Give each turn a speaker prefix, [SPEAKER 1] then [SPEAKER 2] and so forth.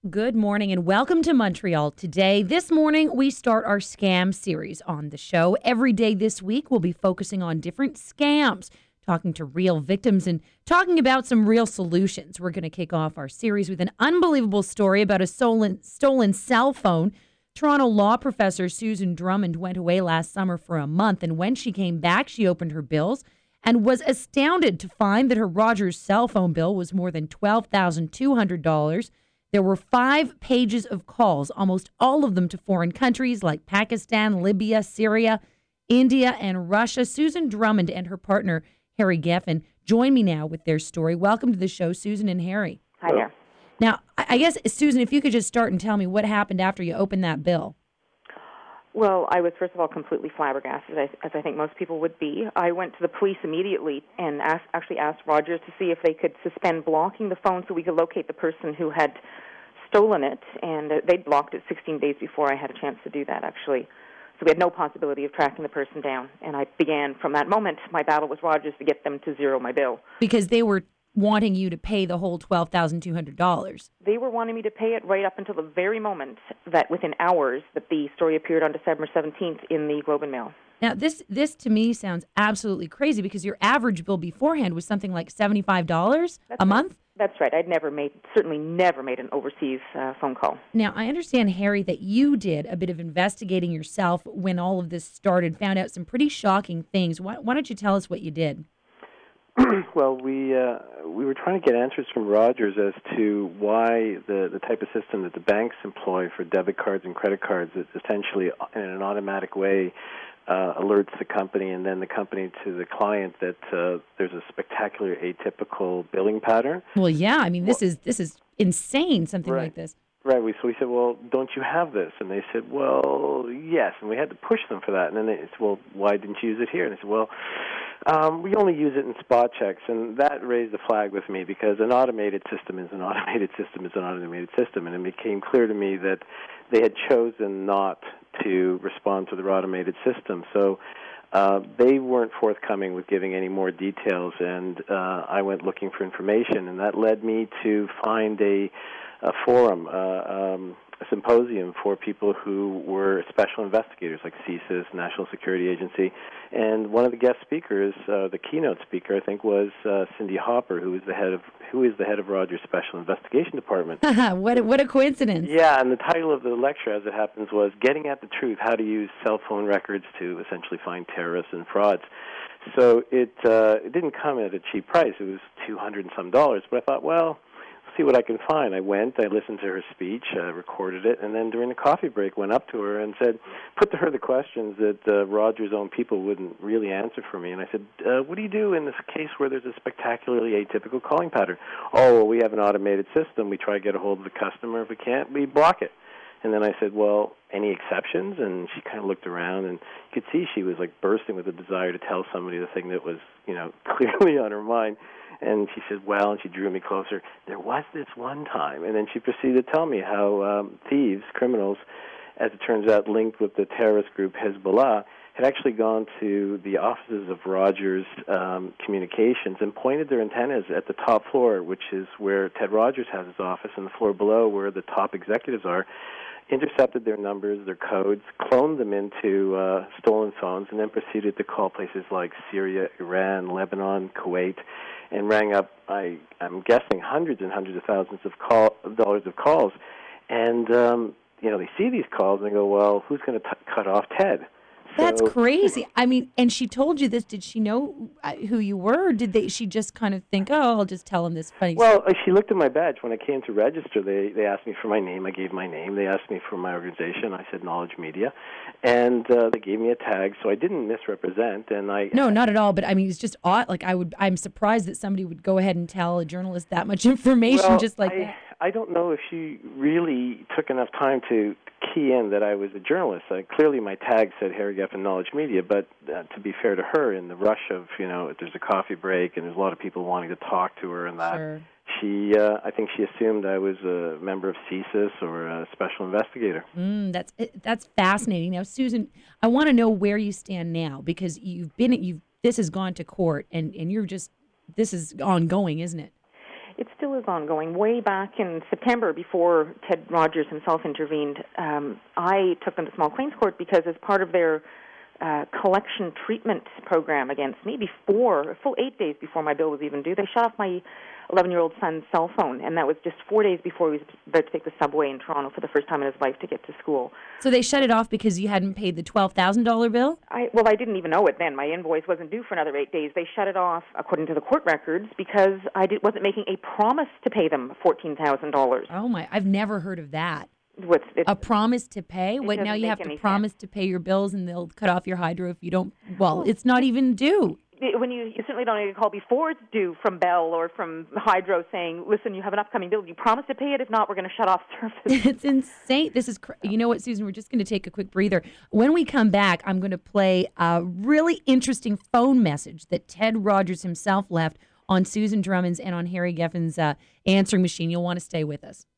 [SPEAKER 1] Good morning and welcome to Montreal today. This morning, we start our scam series on the show. Every day this week, we'll be focusing on different scams, talking to real victims and talking about some real solutions. We're going to kick off our series with an unbelievable story about a stolen cell phone. Toronto law professor Susan Drummond went away last summer for a month, and when she came back, she opened her bills and was astounded to find that her Rogers cell phone bill was more than $12,200. There were 5 pages of calls, almost all of them to foreign countries like Pakistan, Libya, Syria, India, and Russia. Susan Drummond and her partner, Harry Geffen, join me now with their story. Welcome to the show, Susan and Harry.
[SPEAKER 2] Hi there.
[SPEAKER 1] Now, I guess, Susan, if you could just start and tell me what happened after you opened that bill.
[SPEAKER 2] Well, I was, first of all, completely flabbergasted, as I think most people would be. I went to the police immediately and actually asked Rogers to see if they could suspend blocking the phone so we could locate the person who had stolen it, and they'd blocked it 16 days before I had a chance to do that, actually. So we had no possibility of tracking the person down, and I began, from that moment, my battle with Rogers to get them to zero my bill.
[SPEAKER 1] Because they were wanting you to pay the whole $12,200.
[SPEAKER 2] They were wanting me to pay it right up until the very moment that, within hours, that the story appeared on December 17th in the Globe and Mail.
[SPEAKER 1] Now, this to me sounds absolutely crazy because your average bill beforehand was something like $75 a month?
[SPEAKER 2] That's right. Certainly never made an overseas phone call.
[SPEAKER 1] Now, I understand, Harry, that you did a bit of investigating yourself when all of this started, found out some pretty shocking things. Why don't you tell us what you did?
[SPEAKER 3] Well, we were trying to get answers from Rogers as to why the type of system that the banks employ for debit cards and credit cards is essentially in an automatic way alerts the company and then the company to the client that there's a spectacular atypical billing pattern.
[SPEAKER 1] Well, yeah, I mean, this is insane, something
[SPEAKER 3] Right.
[SPEAKER 1] like this.
[SPEAKER 3] Right. So we said, well, don't you have this? And they said, well, yes. And we had to push them for that. And then they said, well, why didn't you use it here? And they said, well, we only use it in spot checks. And that raised a flag with me because an automated system is an automated system is an automated system. And it became clear to me that they had chosen not to respond to their automated system. So they weren't forthcoming with giving any more details. And I went looking for information. And that led me to find a forum, a symposium for people who were special investigators like CSIS, National Security Agency, and one of the guest speakers, the keynote speaker, I think, was Cindy Hopper, who is the head of Rogers' Special Investigation Department.
[SPEAKER 1] What a coincidence!
[SPEAKER 3] Yeah, and the title of the lecture, as it happens, was "Getting at the Truth: How to Use Cell Phone Records to Essentially Find Terrorists and Frauds." So it didn't come at a cheap price; it was $200 and some. But I thought, well, see what I can find. I listened to her speech, recorded it, and then during the coffee break went up to her and put to her the questions that Rogers' own people wouldn't really answer for me. And I said, what do you do in this case where there's a spectacularly atypical calling pattern? Oh, well, we have an automated system. We try to get a hold of the customer. If we can't, we block it. And then I said, well, any exceptions? And she kind of looked around, and you could see she was like bursting with a desire to tell somebody the thing that was, clearly on her mind. And she said, well, and she drew me closer, there was this one time. And then she proceeded to tell me how thieves, criminals, as it turns out linked with the terrorist group Hezbollah, had actually gone to the offices of Rogers Communications and pointed their antennas at the top floor, which is where Ted Rogers has his office, and the floor below where the top executives are, intercepted their numbers, their codes, cloned them into stolen phones, and then proceeded to call places like Syria, Iran, Lebanon, Kuwait, and rang up, I'm guessing, hundreds and hundreds of thousands of dollars of calls. And, they see these calls and they go, well, who's going to cut off Ted?
[SPEAKER 1] That's crazy. I mean, and she told you this. Did she know who you were, or did she just kind of think, oh, I'll just tell him this funny
[SPEAKER 3] Well, she looked at my badge. When I came to register, they asked me for my name. I gave my name. They asked me for my organization. I said Knowledge Media. And they gave me a tag, so I didn't misrepresent.
[SPEAKER 1] No, not at all. But, I mean, it's just odd. Like, I'm surprised that somebody would go ahead and tell a journalist that much information just like that.
[SPEAKER 3] I don't know if she really took enough time to key in that I was a journalist. Clearly my tag said Harry Geffen Knowledge Media, but to be fair to her, in the rush of, there's a coffee break and there's a lot of people wanting to talk to her and that,
[SPEAKER 1] Sure.
[SPEAKER 3] I think she assumed I was a member of CSIS or a special investigator.
[SPEAKER 1] That's fascinating. Now, Susan, I want to know where you stand now because this has gone to court and this is ongoing, isn't it?
[SPEAKER 2] It still is ongoing. Way back in September, before Ted Rogers himself intervened, I took them to small claims court because as part of their collection treatment program against me, a full 8 days before my bill was even due, they shut off my 11-year-old son's cell phone, and that was just 4 days before he was about to take the subway in Toronto for the first time in his life to get to school.
[SPEAKER 1] So they shut it off because you hadn't paid the $12,000 bill?
[SPEAKER 2] I didn't even know it then. My invoice wasn't due for another 8 days. They shut it off, according to the court records, because wasn't making a promise to pay them $14,000.
[SPEAKER 1] Oh, my. I've never heard of that.
[SPEAKER 2] A
[SPEAKER 1] promise to pay? What, now you have to promise to pay your bills and they'll cut off your hydro if you don't? Well, it's not even due.
[SPEAKER 2] When you certainly don't get a call before it's due from Bell or from Hydro saying, listen, you have an upcoming bill. You promise to pay it. If not, we're going to shut off service.
[SPEAKER 1] It's insane. This is, you know what, Susan, we're just going to take a quick breather. When we come back, I'm going to play a really interesting phone message that Ted Rogers himself left on Susan Drummond's and on Harry Geffen's answering machine. You'll want to stay with us.